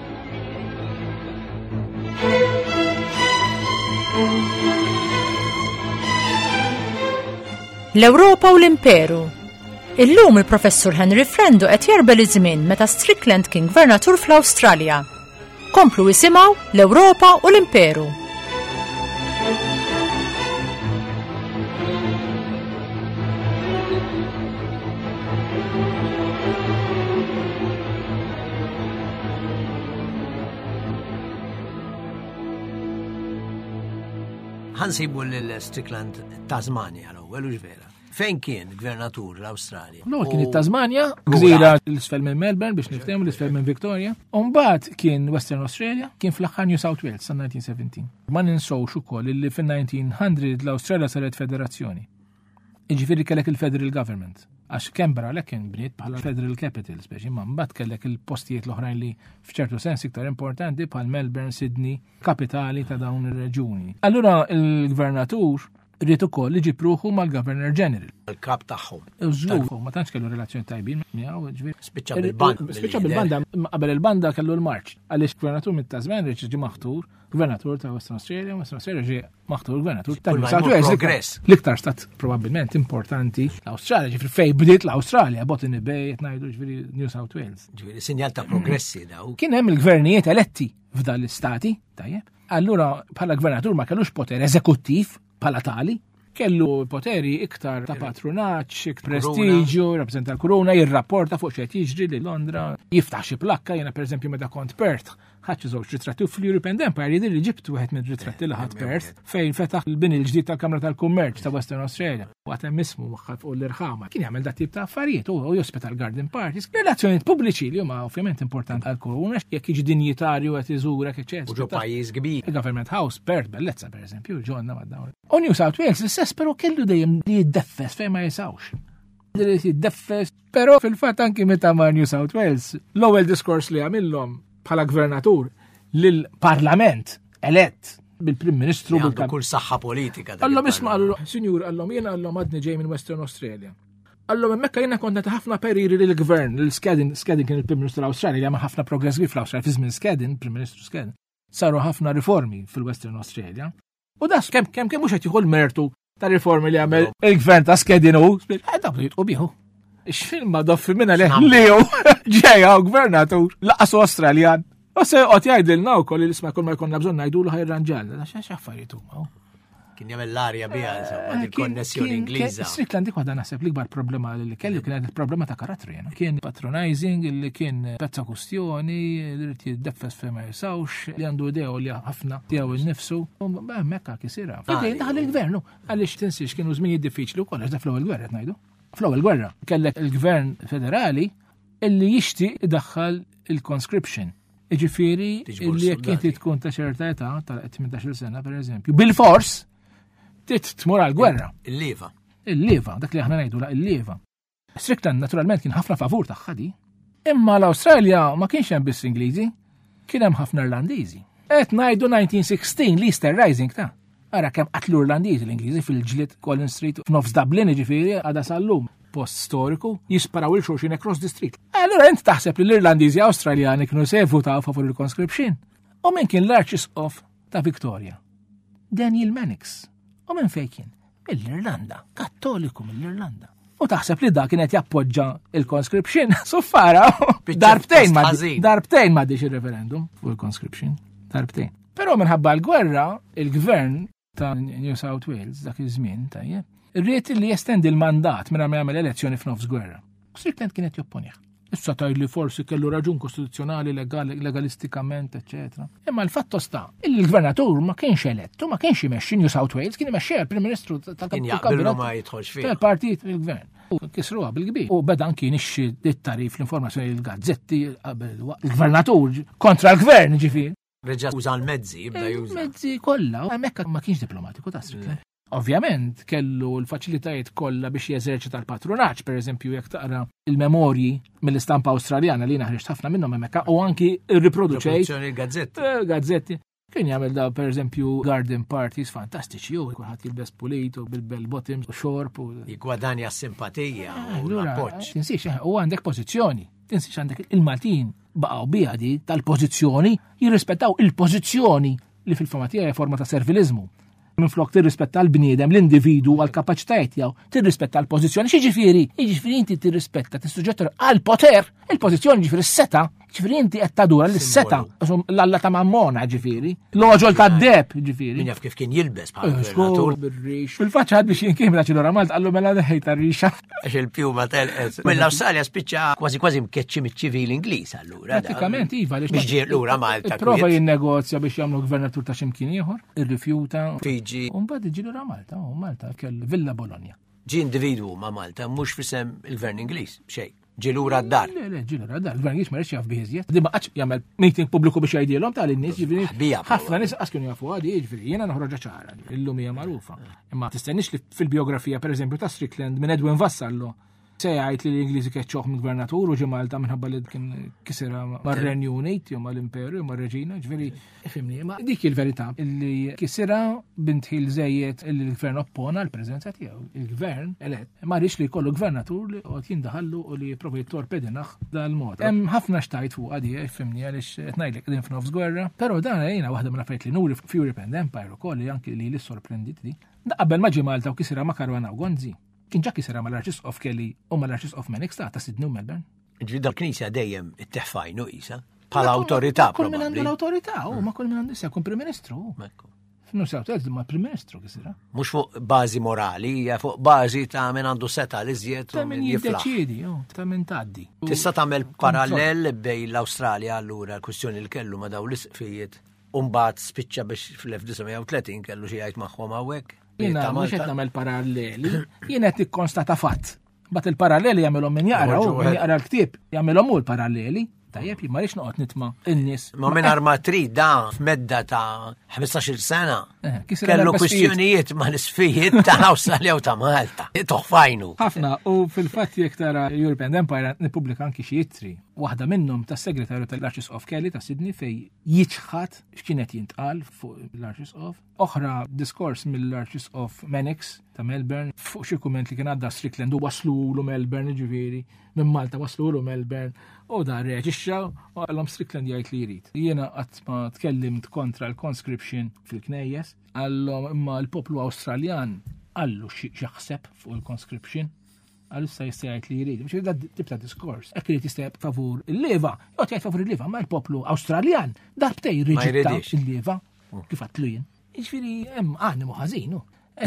L-Ewropa u l-Imperu. Illum il-Professur Henry Frendo qed jarbel iż-żmien meta Strickland kien gvernatur fl-Awstralja. Komplu isimgħu l-Ewropa u l-Imperu. ħansibu l-Strickland Tasmania l-ewwel u ġvera. Fejn kien gvernatur l-Awstralja? No, kien it-Tasmania, gżira l-isfel minn Melbourne biex niftehmu l-isfel minn Victoria. Umbagħad kien Western Australia, kien fl-aħħar New South Wales sa nineteen seventeen. Ma ninsowx ukoll li fin-nineteen hundred l-Awstralja saret federazzjoni. Jiġifieri kellek il-Federal Government. Għax Canberra lek kien bniet bħala Federal Capital, speċi ma mbagħad kellek il-postijiet l-oħrajn li f'ċertu sens iktar importanti bħal Melbourne, Sydney, kapitali ta' dawn ir-reġuni. Allura il-gvernatur rrid ukoll li ġipruħu mal-Governor General. Il-kap tagħhom. Użżur, ma tantx kellu relazzjoni tajbin miegħu, ġifieri. Spiċċa bil-banda. Spiċċa bil-banda, qabel il-banda kellu l-marċ. Għaliex gvernatur mit-Tasmania ġi maħtur, gvernatur ta' Western Australia, Western Australia ġi maħtur gvernatur ta' New South Wales. L-iktar stat probabbilment importanti l-Awstralja, ġifieri fejn bdiet l-Awstralja, Botany Bay qed ngħidu ġifieri New South Wales. Ġifieri sinjal ta' progressi daw. Kien hemm il-gvernijiet eletti f'dan l-istati, tajjeb. Allura bħala gvernatur ma kellux poter eżekuttiv bħala tali, kellu poteri iktar ta' patronaċ, prestiġju, rappresenta l-korona, jirrapporta fuq xejn jiġri li Londra, jiftaħ xi plakka, jiena pereżempju meta kont Perth, ħadd żewġ ritratti fl-European Empire jidher li ġibt wieħed mid-ritratti li ħadd Perth fejn fetaħ il-bini l-ġdid tal-Kamra tal-Kummerċ ta' Western Australia. Waqt hemm ismu waħħal fuq l-irħama. Kien jagħmel dat tip ta' affarijiet u jospita l-garden parties. Relazzjonijiet pubbliċi li huma ovvjament importanti għall-korona jekk jiġi dinjitarju qed iżurek eċetera. U ġo pajjiż kbir. Il-Government House Perth bellezza pereżempju ġonna ma' dawn. U New South Wales l-istess però kellu dejjem li jiddeffes fejn ma jisawx. Li jiddeffes, però fil-fatt anki meta ma' New South Wales l-ewwel diskors li għamilhom bħala gvernatur lill-Parlament elett bil-Prim Ministru bil kull saħħa politika. Allom isma' għallu, Sinjur, allom jiena għallom għadni ġej minn Western Australia. Allom hemmhekk jiena kont nagħti ħafna periri lill-gvern, lil Skadden, Skadden kien il-Prim Ministru tal-Awstralja li għamel ħafna progress kif fl-Awstralja fi żmien Skadden, Prim Ministru Skadden. Saru ħafna riformi fil-Western Australia. U das kemm kemm kemm mhux qed jieħu l-mertu ta' riformi li għamel il-gvern ta' Skadden u dak li jitqu bieħu. Ix-film ma doffi minna leħ li hu ġejja u gvernatur laqasu Australjan. U se qed jgħidilna wkoll li isma' kull ma jkollna bżonn ngħidulu ħajranġalna. X'għax affarijiet huma. Kien jagħmel l-arja biha insomma il-konnessjoni Ingliża. Strickland dik waħda naħseb l-ikbar problema li kellu kienet il-problema ta' karattri. Kien patronizing, li kien pezza kustjoni, li rrid jiddeffes fejn ma jisawx, li għandu idew li ħafna tiegħu innifsu. Hemmhekk kisira. Fidejn daħal il-gvernu għaliex tinsiex kienu żmien diffiċli wkoll għax da fl-ewwel gwerra qed ngħidu. Fl-ewwel gwerra kellek il-gvern federali illi jixtieq idaħħal il-conscription. Iġifieri illi jekk inti tkun ta' ċerta età ta' tmintax-il sena pereżempju, bil-fors tit tmur għall-gwerra. Il-leva. Il-leva, dak li aħna ngħidu la il-leva. Strickland naturalment kien ħafna favur tagħha di. Imma l-Awstralja ma kienx hemm biss Ingliżi, kien hemm ħafna Irlandiżi. Qed ngħidu nineteen sixteen l-Easter Rising ta' ara kemm qatlu Irlandiżi l-Ingliżi fil-ġlied Collins Street f'nofs Dublin ġifieri għadha sal-lum post storiku jisparaw il-xulxin across the street. Allura int taħseb li l-Irlandiżi Awstraljani kienu se jvutaw favur il-conscription. U min kien l-Archiepiscop ta' Victoria? Daniel Mannix. U minn fejn kien? Mill-Irlanda, kattoliku mill-Irlanda. U taħseb li da kienet jappoġġa il-conscription. Suffara, darbtejn ma darbtejn ma diċ il-referendum fuq il-conscription. Darbtejn. Però minħabba l-gwerra, il-gvern ta' New South Wales dak iż-żmien tajjeb, irrid li jestendi l-mandat minn għamel elezzjoni f'nofs gwerra. Strickland kienet jopponjah. Issa tajli forsi kellu raġun kostituzzjonali, legalistikament, eccetera. Imma l-fatto sta, il-gvernatur ma kienx elettu, ma kienx imexxi New South Wales, kien imexxi il-Prim Ministru tal-Partit il-Gvern. U kisruha bil-kbir. U beda anki nixxi dit-tarif l-informazzjoni l-gazzetti il-gvernatur kontra l-gvern ġifier. Reġa' uża l-mezzi, jibda juża. Mezzi kollha, hemmhekk ma kienx diplomatiku ta' Strickland. Ovvjament kellu l-faċilitajiet kollha biex jeżerċita l-patronaġġ, pereżempju jekk taqra il-memorji mill-istampa Awstraljana li naħriġt ħafna minnhom hemmhekk u anki rriproduċejt il-gazzetti. Gazzetti. Kien jagħmel da pereżempju garden parties fantastiċi u kulħadd jilbes pulit u bil-bell bottoms u xorb u jigwadanja simpatija u l-appoġġ. Tinsiex u għandek pożizzjoni. Tinsiex għandek il-Maltin baqgħu biha di tal-pożizzjoni jirrispettaw il-pożizzjoni li fil-forma tiegħi forma ta' serviliżmu. Minflok tirrispetta l-bniedem, l-individu, għal-kapaċitajiet jew tirrispetta l-pożizzjoni. Xi ġifieri? Jiġifieri inti tirrispetta tissuġġetta għall-poter, il-pożizzjoni ġifieri s-seta, ċifri inti qed tadur l-seta l-alla ta' mammona ġifieri, l-oġol ta' deb ġifieri. Min jaf kif kien jilbes bħal bir-rix. Fil-faċċa ħad biex jinkimla ċilora Malta qallu mela deħejta r-rixa. Għax il-pjuma telqet. Mill-Awstralja spiċċa kważi kważi mkeċċi miċ-ċivil Ingliż allura. Pratikament iva biex ġie lura Malta. Prova jinnegozja biex jagħmlu gvernatur ta' x'imkien ieħor, irrifjuta. Fiġi. U mbagħad iġi lura Malta, u Malta kell Villa Bologna. Ġi individwu ma' Malta mhux fisem il-Gvern Ingliż xejn. Ġilura d-dar. Le, le, ġilura d-dar. Il-Gvern Ingliż ma rridx jaf biżjed. Di ma qatx jagħmel meeting pubbliku biex jgħidilhom tal-nies ġifieri. Ħafna nies qas kienu jafu għadi ġifieri jiena noħroġ ċara. Illum hija magħrufa. Imma tistennix li fil-biografija pereżempju ta' Strickland minn Edwin Vassallo se jgħid li l-Ingliżi keċċoħ mill-gvernatur u ġie Malta minħabba li kien kisera mar-Renju Unit jew mal-Imperju mar-Reġina, ġifieri ifhimni, ma dik il-verità illi kisera bintħil żejjed il-gvern oppona l-preżenza tiegħu. Il-gvern elett ma rridx li jkollu gvernatur li qed jindaħallu u li jipprovi jtorpedinaħ dal-mod. Hemm ħafna xtajt fuq għadi ifhimni għaliex qed ngħidlek qegħdin f'nofs gwerra, però dan jiena waħda minn affarijiet li nuri f'European Empire ukoll li anke li li sorprendit di. Qabel ma ġie Malta u kisera ma' Caruana u Gonzi. Kien ġa kisera mal-Arċisqof Kelly u mal-Arċisqof Mannix ta' Sydney u Melbourne. Ġri dal-Knisja dejjem itteħfajnu isa bħala awtorità probabbli. Kull minn għandu l-awtorità, u ma kull minn għandu issa kun Prim Ministru. F'New South Wales ma Prim Ministru kisera. Mhux fuq bażi morali, hija fuq bażi ta' min għandu seta' li żjed u min jiddeċiedi, ta' min tgħaddi. Tista' tagħmel parallel bejn l-Awstralja allura l-kwistjoni li kellu ma' dawn l-isqfijiet u mbagħad spiċċa biex fl-1930 kellu xi jgħid magħhom hawnhekk. Jiena mhux qed nagħmel paralleli, jien qed nikkonstata fatt. Bat il-paralleli jagħmelhom min jaqra u min jaqra l-ktieb jagħmelhom hu l-paralleli. Tajjeb ma rridx noqgħod nitma' in-nies. Ma mingħajr ma trid da f'medda ta' ħmistax-il sena. Kellu kwistjonijiet ma' l-isfijiet ta' Awstralja u ta' Malta. Toħfajnu. Ħafna u fil-fatt jekk tara European Empire nippubblika anki xi jittri. Waħda minnhom tas-segretarju tal-Arċisqof Kelly ta' Sydney fej jiġħad x'kienet jintqal fuq l-Arċisqof. Oħra diskors mill-Arċisqof Mannix ta' Melbourne fuq xi kumment li kien għadda Strickland u waslu lu Melbourne ġifieri minn Malta waslu lu Melbourne u da reaġixxa u għalhom Strickland jgħid li jrid. Jiena qatt ma tkellimt kontra l-conscription fil-knejjes, għallhom imma l-poplu Awstraljan għallu xi jaħseb fuq il-conscription. Għallu issa jista' jgħid li jrid. Mhux da tip ta' diskors. Hekk irid jista' favur il-leva, jew jgħid favur il-leva, ma l-poplu Awstraljan darbtej riġitta il-leva kif għatlu jien. Jiġifieri hemm animu ħażin.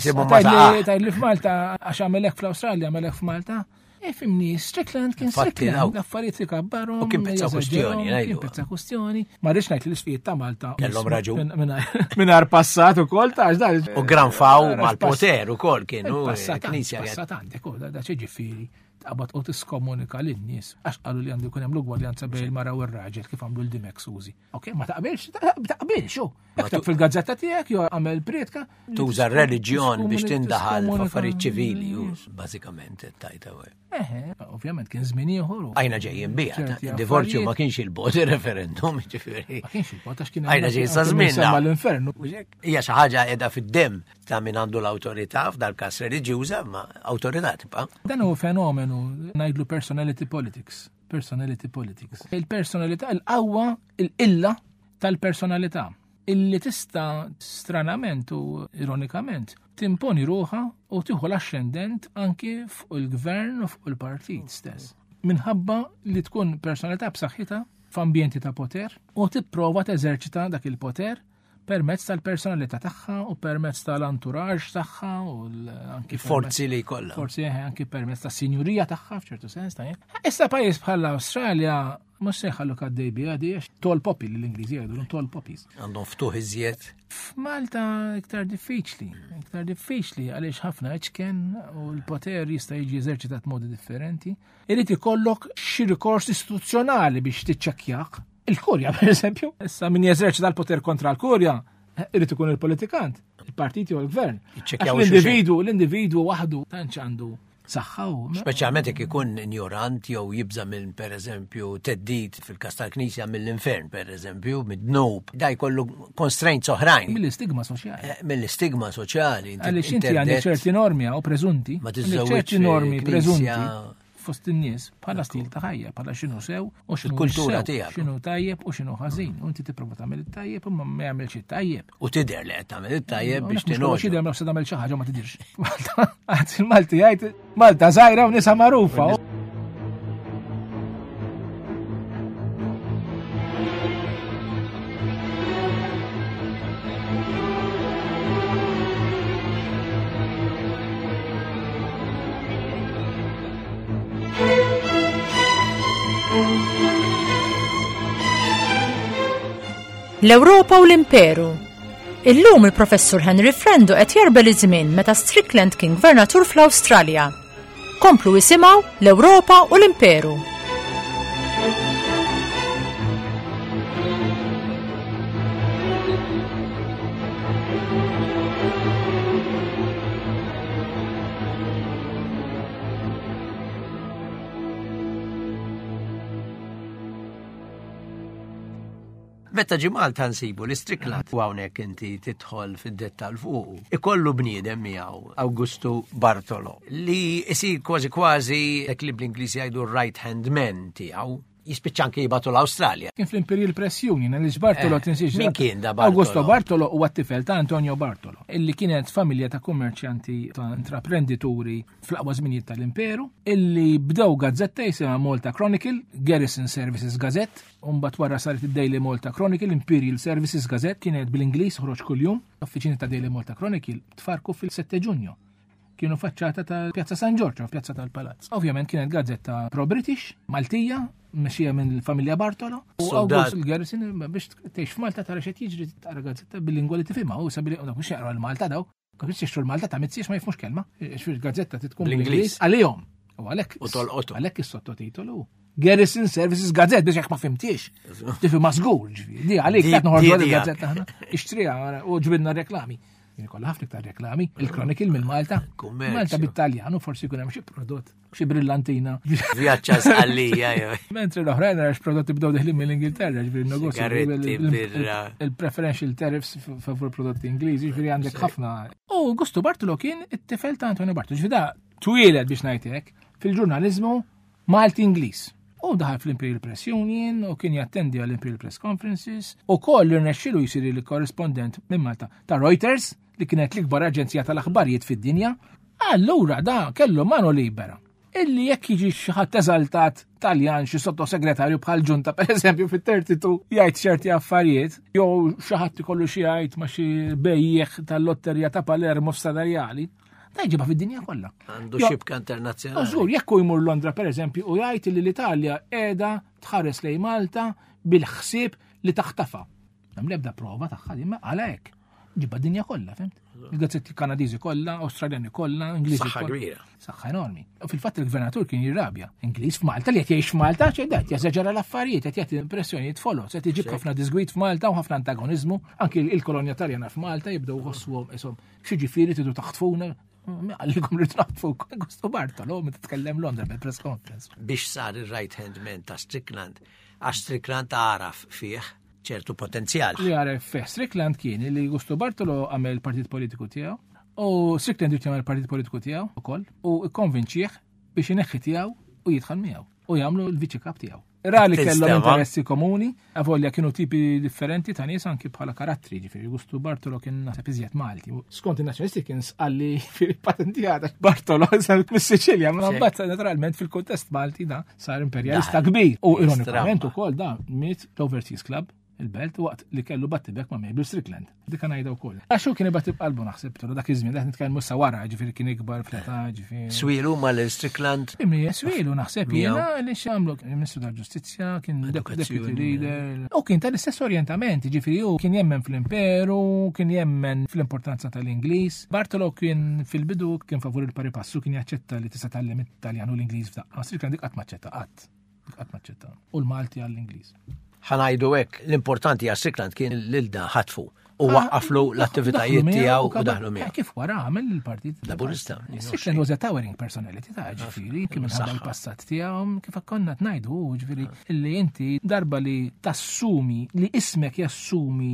Tajli f'Malta għax għamelek fl-Awstralja, għamelek f'Malta. E fimni, Strickland kien Strickland, affarijiet li kabbaru. U kien pezza kustjoni, Kien pezza kustjoni. Ma rridx ngħid li l-isfijiet ta' Malta. Kellhom raġun. Mingħajr passat ukoll ta' x'dar. U granfaw mal-poter ukoll kienu knisja. Passat għandek ukoll da xi ġifieri. Taqbad u tiskomunika lin-nies għax qalu li għandu jkun hemm l-ugwaljanza bejn il-mara u r-raġel kif għamlu l-Dimek Suzi. Okej, ma taqbilx, taqbilx hu. Ekteb fil-gazzetta tiegħek jew għamel prietka. Tuża r-reliġjon biex tindaħal f'affarijiet ċivili u bażikament tajta wej. Eħe, ovvjament kien żmien ieħor. Għajna ġejjin biha, id-divorzju ma kienx il-bot ir-referendum ġifieri. Ma kienx il-bot għax kien għajna ġejjin sa żmien. L-infernu. Hija xi ħaġa qiegħda fid-dem ta' min għandu l-awtorità f'dal każ reliġjuża ma awtorità tibqa'. Dan huwa fenomenu ngħidlu personality politics. Personality politics. Il-personalità l-qawwa il-illa tal-personalità illi tista' stranament u ironikament timponi ruħa u tieħu l-ascendent anki fuq il-gvern u fuq il-partit stess. Minħabba li tkun personalità b'saħħitha f'ambjenti ta' poter u tipprova teżerċita dak il-poter permezz tal-personalità tagħha u permezz tal-anturaġġ tagħha u anki forzi li jkollha. Forzi anki permezz tas-sinjurija tagħha f'ċertu sens ta' issa pajjiż bħala Awstralja mhux se jħallu kaddej biha għax tall poppy l-Ingliżi jgħidu tall poppies. Għandhom ftuħ iżjed. F'Malta iktar diffiċli, iktar diffiċli għaliex ħafna ċken u l-poter jista' jiġi eżerċitat modi differenti. Irid ikollok xi rikors istituzzjonali biex tiċċekkjah. Il-Kurja, per esempio, issa min jeżerċita l-poter kontra l-Kurja, irid ikun il-politikant, il-partiti u l-gvern. L-individu, l-individu waħdu tantx għandu saħħaw. Speċjalment jekk ikun ignorant jew jibża minn pereżempju teddid fil-każ tal-Knisja mill-infern pereżempju, mid-dnub, da jkollu constraints oħrajn. Mill-istigma soċjali. Mill-istigma soċjali. Għaliex inti għandek ċerti normi u preżunti. Ma tiżżewweġ ċerti normi preżunti. Fost in-nies bħala stil ta' ħajja, bħala x'inhu sew u x'inhu kultura tiegħek. X'inhu tajjeb u x'inhu ħażin. U inti tipprova tagħmel it-tajjeb imma ma jagħmelx it-tajjeb. U tidher li qed tagħmel it-tajjeb biex tinogħġ. X'idher ma se tagħmel xi ħaġa ma tidirx. Malta, il-Malti jgħid Malta żgħira u nisa magħrufa. L-Ewropa u l-Imperu. Illum il-Professur Henry Frendo qed jarbel iż-żmien meta Strickland kien gvernatur fl-Awstralja. Komplu isimgħu l-Ewropa u l-Imperu. Meta ġi Malta nsibu li Strickland u hawnhekk inti tidħol fid-dettal fuq. Ikollu bniedem miegħu Augusto Bartolo li isir kważi kważi hekk li bl-Ingliż jgħidu right hand man tiegħu. Jispiċċa anke jibatu l-Awstralja. Kien fl-Imperial Press Union, għaliex Bartolo tinsiex. Min kien da Bartolo? Augusto Bartolo huwa t-tifel ta' Antonio Bartolo, illi kienet familja ta' kummerċjanti ta' intraprenditori fl-aqwa żminijiet tal-Imperu, illi bdew gazzetta jisimha Malta Chronicle, Garrison Services Gazette, u mbagħad wara saret id-Daily Malta Chronicle, Imperial Services Gazette, kienet bil-Ingliż ħroġ kuljum. L-uffiċini ta' Daily Malta Chronicle tfarku fil-sette Ġunju. Kienu faċċata ta' Pjazza San Giorgio, Pjazza tal-Palazz. Ovvjament kienet gazzetta pro-British, Maltija, mexija minn il-familja Bartolo. U August il-Garrison biex tgħix f'Malta tara x'qed jiġri tara gazzetta bil-lingwa li tifhimha u sabili dak mhux jaqra l-Malta daw. Kif jixtru l-Malta ta' mitziex ma jifhmux kelma. X'fil-gazzetta titkun bl-Ingliż għalihom. U għalhekk u tolqotu. Għalhekk is-sottotitolu Garrison Services Gazette biex jekk ma fimtiex. Tifhimha żgur ġifieri. Di għalik qed noħorġu l-gazzetta ħana. Ixtriha u ġbidna reklami. Kolla ħafna iktar reklami, il-Chronicle minn Malta. Malta bit-Taljan, forsi jkun hemm xi prodott, xi brillantina. Vjaġġa sqallija jew. Mentre l-oħrajn għax prodotti bdew deħlin mill-Ingilterra, ġifieri n-negozju. Il-preferential tariffs favur prodotti Ingliżi, ġifieri għandek ħafna. U Augusto Bartolo kien it-tifel ta' Antonio Bartolo. Ġifieri da twieled biex ngħidlek fil-ġurnaliżmu Malti Ingliż. U daħal fl-Imperial Press Union u kien jattendi għall-Imperial Press Conferences u koll irnexxielu jsir il-korrespondent minn Malta ta' Reuters li kienet l-ikbar aġenzija tal-aħbarijiet fid-dinja. Allura da kellu mano libera. Illi jekk jiġi xi ħadd eżaltat Taljan xi sottosegretarju bħal ġunta pereżempju fit-tertitu jgħid ċerti affarijiet, jew xi ħadd ikollu xi jgħid ma' xi bejjeħ tal-lotterija ta' Palermo f'Sadarjali. Da jġiba fid-dinja kollha. Għandu xibka internazzjonali. Żgur, jekk hu jmur Londra pereżempju u jgħid li l-Italja qiegħda tħares lejn Malta bil-ħsieb li taħtafa. Hemm l-ebda prova tagħha imma għal hekk. Ġibba d-dinja kollha, fimt? Il-gazzetti Kanadiżi kollha, Awstraljani kollha, Ingliżi kollha. Saħħa kbira. Saħħa enormi. U fil-fatt il-gvernatur kien jirrabja. Ingliż f'Malta li qed jgħix f'Malta ċedet, jeżaġera l-affarijiet, qed jagħti impressjonijiet folos, qed iġib ħafna disgwit f'Malta u ħafna antagonizmu, anke il-kolonja Taljana f'Malta jibdew iħossuhom ishom xi ġifieri tridu taħtfuna. Għallikom rridu naħtfu Augusto Bartolo meta tkellem Londra bil-press conference. Biex sar il-right hand man ta' Strickland, għax Strickland għaraf fih ċertu potenzjal. Li għaref fih Strickland kien li Augusto Bartolo għamel partit politiku tiegħu u Strickland jrid jagħmel partit politiku tiegħu ukoll u ikkonvinċih biex ineħħi tiegħu u jidħol miegħu u jagħmlu l-viċi kap tiegħu. Rali kellhom interessi komuni, avolja kienu tipi differenti ta' nies anki bħala karattri, ġifieri Augusto Bartolo kien naħseb iżjed Malti. Skont in-nazzjonalisti kien sqalli fil-patentjata Bartolo mis-Siċilja, ma mbagħad naturalment fil-kuntest Malti da sar imperjalista kbir. U ironikament ukoll da miet l-Overseas Club il-belt waqt li kellu battibek ma' Mabel Strickland. Dik ngħidha wkoll. Għaxu kien ibattib qalbu naħseb turu dak iż-żmien qed nitkellmu sa wara, ġifieri kien ikbar fleta ġifieri. Swielu mal-Strickland. Imri swielu naħseb jiena li x'għamlu il-Ministru tal-Ġustizzja kien deputy leader. U kien tal-istess orjentamenti, ġifieri hu kien jemmen fl-imperu, kien jemmen fl-importanza tal-Ingliż. Bartolo kien fil-bidu kien favur il-pari passu kien jaċċetta li tista' tgħallem it-Taljan u l-Ingliż f'daqqa. Strickland dik qatt ma ċċetta qatt. Qatt ma ċċetta. U l-Malti għall-Ingliż. ħanajdu hekk, l-importanti għas Strickland kien l-ilda ħatfu u waqqaflu l-attivitajiet tiegħu u daħlu miegħu. Kif wara għamel il-partit Laburista. Strickland was a towering personality ta' ġifieri kien minħabba l-passat tiegħu kif konna tngħidu ġifieri illi inti darba li tassumi li ismek jassumi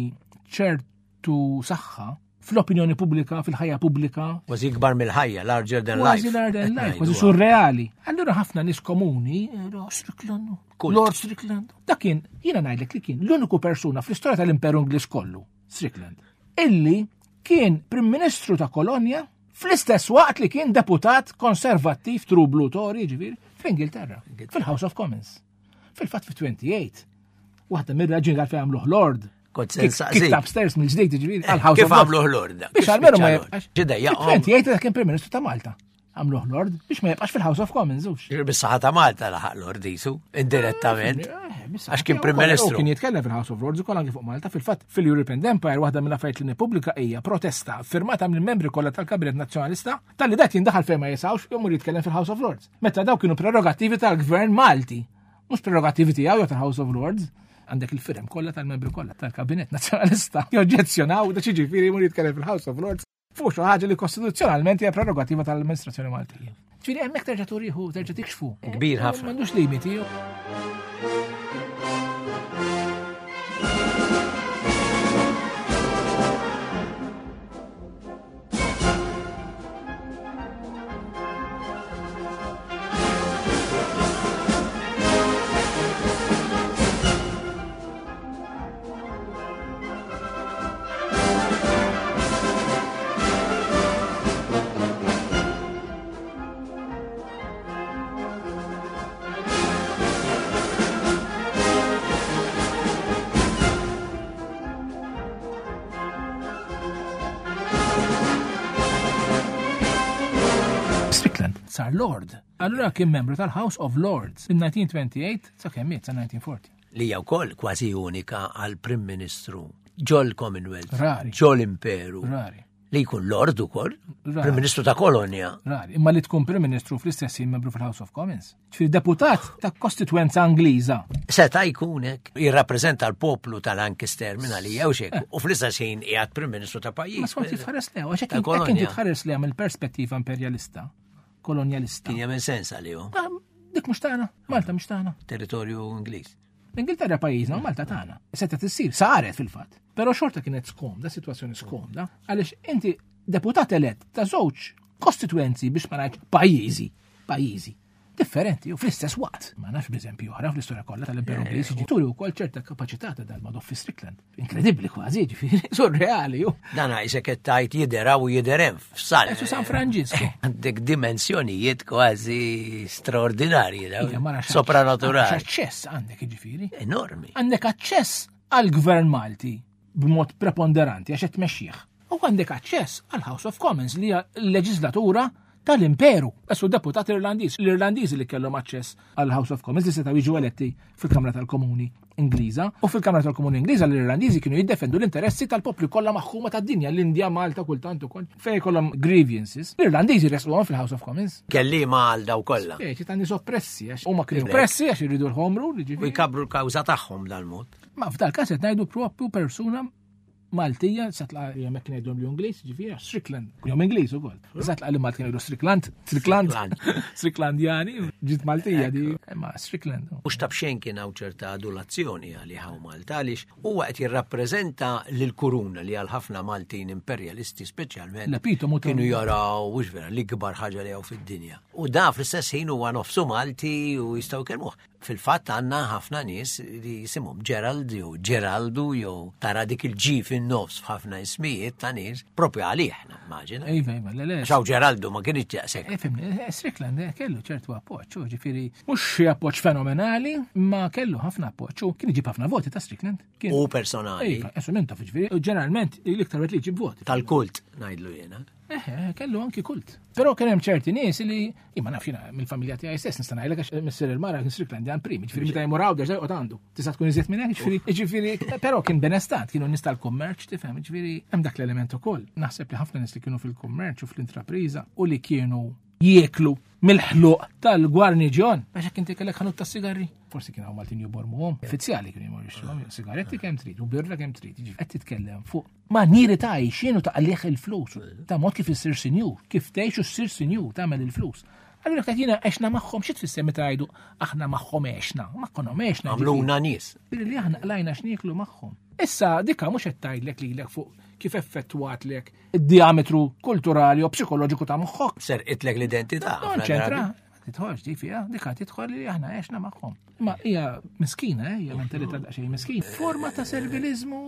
ċertu saħħa fl-opinjoni pubblika, fil-ħajja pubblika. Kważi ikbar mill-ħajja, larger than life. Kważi larger than life, kważi surreali. Allura ħafna nies komuni, Strickland, Lord Strickland. Dak kien, jiena ngħidlek li kien l-uniku persuna fl-istorja tal-Imperu Ingliż kollu, Strickland, illi kien Prim Ministru ta' kolonja fl-istess waqt li kien deputat konservattiv true blue Tory ġifieri fl-Ingilterra, fil-House of Commons. Fil-fatt fi-twenty-eight, waħda mir-raġuni għal fejn għamluh Lord. Kif upstairs mill-ġdejt ġifieri għal-House of Commons. Kif għamluh Lord? Biex għalmenu ma jibqax. twenty-eight kien Prim Ministru ta' Malta. għamluh Lord biex ma jibqax fil-House of Commons ux. Bis-saħħa ta' Malta laħaq Lord Isu, indirettament. Għax kien Prim Ministru. Kien jitkellem fil-House of Lords ukoll anke fuq Malta. Fil-fatt fil-European Empire waħda mill-affarijiet li nippubblika hija protesta firmata mill-membri kollha tal-Kabinet Nazzjonalista talli dak jindaħal fejn ma jisawx jomur jitkellem fil-House of Lords. Meta daw kienu prerogattivi tal-Gvern Malti, mhux prerogattivi tiegħu jew tal-House of Lords. Għandek il-firem kollha tal-membri kollha tal-Kabinet Nazzjonalista joġġezzjonaw da ġifieri jmur jitkellem fil-House of Lords fuq xi ħaġa li kostituzzjonalment hija prerogattiva tal-Amministrazzjoni Maltija. Ġifieri hemmhekk terġa' turieħu, terġa' tikxfu. Kbir ħafna. M'għandux limiti. Sar Lord. Allura kien membru tal-House of Lords in nineteen twenty-eight sa kemm miet sa nineteen forty. Li hija wkoll kważi unika għal Prim Ministru ġol Commonwealth, Rari. ġol Imperu. Rari. Li jkun Lord ukoll, Rari. Prim Ministru ta' kolonja. Rari, imma li tkun Prim Ministru fl-istess membru fil-House of Commons. Ġifieri deputat ta' kostituenza Angliża. Seta' jkun hekk jirrappreżenta l-poplu tal-Lancaster minn għalija u xek, u fl-istess ħin qiegħed Prim Ministru ta' pajjiż. Ma skont titħares lew, għax hekk kien titħares lew mill-perspettiva imperjalista, kolonjalista. Kien jagħmel sens għalihom. Dik mhux tagħna, Malta mhux tagħna. Territorju Ingliż. L-Ingilterra pajjiżna u Malta tagħna. Seta tissir, saret fil-fatt. Però xorta kienet skomda, sitwazzjoni skomda, għaliex inti deputat elett ta' żewġ kostituenzi biex ma ngħidx pajjiżi, pajjiżi differenti u fl-istess waqt. Ma nafx b'eżempju oħra fl-istorja kollha tal-Imperu Ingliż jiġituri wkoll ċerta kapaċità ta' dal-mod fi Strickland. Inkredibbli kważi, ġifieri, surreali ju. Dan għajsek qed tajt jidher u jidherem f'sal. Esu San Francisco. Għandek dimensjonijiet kważi straordinarji, sopranaturali. Aċċess għandek jiġifieri. Enormi. Għandek aċċess għall-Gvern Malti b'mod preponderanti għax qed tmexxih. U għandek aċċess għall-House of Commons li hija l-leġislatura tal-Imperu. Essu deputat Irlandiż, l-Irlandiżi li kellhom aċċess għall-House of Commons li setgħu jiġu eletti fil-Kamra tal-Komuni Ingliża u fil-Kamra tal-Komuni Ingliża l-Irlandiżi kienu jiddefendu l-interessi tal-popli kollha maħħuma tad-dinja, l-Indja, Malta, kultant ukoll fejn kollhom grievances. L-Irlandiżi resquhom fil-House of Commons. Kellima għal daw kollha. Eh, ċi tani soppressi għax huma kienu pressi għax iridu l-home rule, u jkabru l-kawża tagħhom dal-mod. Ma f'dal każ qed ngħidu propju persuna Maltija, satla jemmek kien jgħidhom l-Ingliż, ġifieri Strickland, jom Ingliż ukoll. Satla li Malta kien jgħidu Strickland, Strickland, Stricklandjani, ġiet Maltija di, ma Strickland. Mhux ta' bxejn kien hawn ċerta adulazzjoni għalih hawn Malta għaliex huwa qed jirrappreżenta lill-kuruna li għal ħafna Maltin imperjalisti speċjalment kienu jaraw mhux vera l-ikbar ħaġa li hawn fid-dinja. U da fl-istess ħin huwa nofsu Malti u jistgħu kelmuh. Fil-fatt għandna ħafna nies li jisimhom Gerald jew Geraldu jew tara dik il-ġi fin-nofs f'ħafna ismijiet ta' nies propju għalih nimmaġina. Iva, iva, le. Xaw Geraldu ma kienx jaqsek. Ifhimni, Strickland kellu ċertu appoġġ, ġifieri mhux xi appoġġ fenomenali, ma kellu ħafna appoġġ u kien iġib ħafna voti ta' Strickland. U personali. Iva, assumenta ġifieri, u ġeneralment l-iktar wet li jġib voti. Tal-kult ngħidlu jiena. Eh, kellu anki kult. Però kien hemm ċerti nies li ma nafx jiena mill-familja tiegħi stess nista' ngħidlek għax missier il-mara kien Strickland jan primi, ġifieri meta jmur għawdex ġejqod għandu. Tista' tkun iżjed minn hekk, ġifieri, ġifieri, però kien benestat, kienu nies tal-kummerċ, tifhem, ġifieri hemm dak l-element ukoll. Naħseb li ħafna nies li kienu fil-kummerċ u fl-intrapriża u li kienu jieklu mill-ħluq tal-gwarniġjon. Għax hekk inti kellek ħanut tas-sigarri. Forsi kienu Maltin jbormuhom. Uffiċjali kienu jmorru jixtruhom sigaretti kemm trid u birra kemm trid. Jiġifieri qed titkellem fuq manieri ta' għajxien u ta' għalih il-flus. Ta' mod kif issir sinjur, kif tgħix u ssir sinjur tagħmel il-flus. Allura qed jiena għexna magħhom xi tfisser meta jgħidu aħna magħhom għexna, ma konhom għexna. Għamluna nies. Li aħna qlajna x'nieklu magħhom. Issa dikka mhux qed tgħidlek lilek fuq kif effettwat lek id-diametru kulturali u psikoloġiku ta' moħħok. Serqitlek l-identità. Konċentra, titħolġ di fija, dikka tidħol li aħna għexna magħhom. Ma hija miskina, hija mentalità daqsxejn miskin. Forma ta' servilizmu,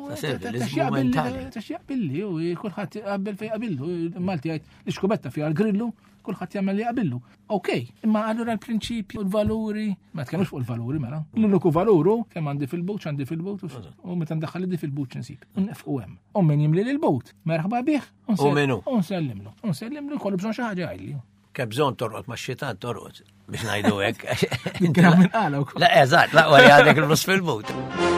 ta' xjaqbilli u kulħadd qabel fejn qabillu, Malti jgħid li xkubetta fiha l-grillu, kulħadd jagħmel li qabillu. Okej, imma allura l-prinċipji u l-valuri, ma tkellmux fuq il-valuri mela. L-uniku valuru kemm għandi fil-bowt għandi fil-bowt u meta ndaħħal di fil-bowt nsib. Unfqu hemm. U min jimli lil-bowt, merħba bih, u nsellimlu. U nsellimlu, kollu bżonn xi ħaġa jgħidli. jekk hemm bżonn torqod max-xitan torqod biex ngħidu hekk. Kien minn qala wkoll. La eżatt, la wara għadek il-nus fil-but.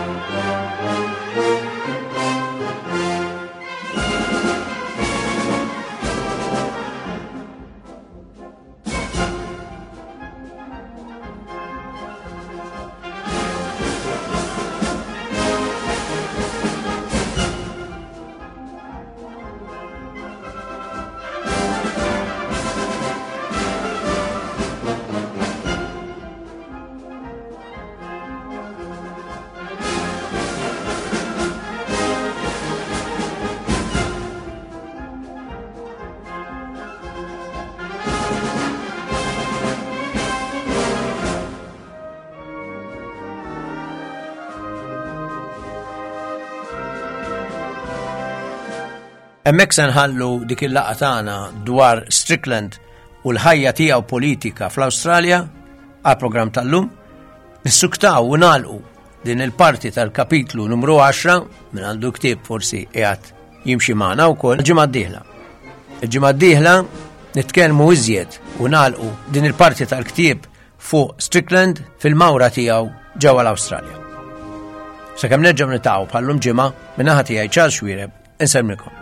Hemmhekk se nħallu dik il-laqgħa tagħna dwar Strickland u l-ħajja tiegħu politika fl-Awstralja għal programm tal-lum. Nissuktaw u nagħlqu din il-parti tal-kapitlu numru għaxra minn għandu ktieb forsi qiegħed jimxi magħna wkoll il-ġimgħa d-dieħla. Il-ġimgħa d-dieħla nitkellmu iżjed u nagħlqu din il-parti tal-ktieb fuq Strickland fil-mawra tiegħu ġewwa l-Awstralja. Sakemm nerġgħu nitgħu bħallum ġimgħa minn naħa tiegħi Charles Xwiereb insemmilkom.